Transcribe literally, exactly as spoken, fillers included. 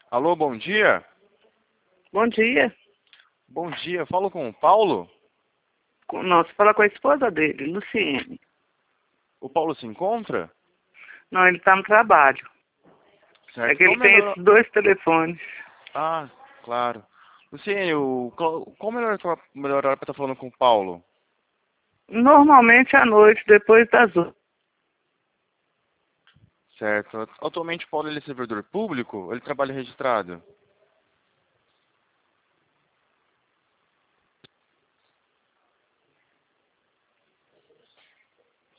Alô, bom dia. Bom dia. Bom dia, falo com o Paulo. Com- Não, você fala com a esposa dele, Luciene. O Paulo se encontra? Não, ele está no trabalho. É Certo. que Qual ele o tem melhor... esses dois telefones. Ah, claro. Luciene, o... qual qual o melhor, melhor hora para estar falando com o Paulo? Normalmente à noite, depois das oito. Certo. Atualmente o Paulo ele é servidor público ou ele trabalha registrado?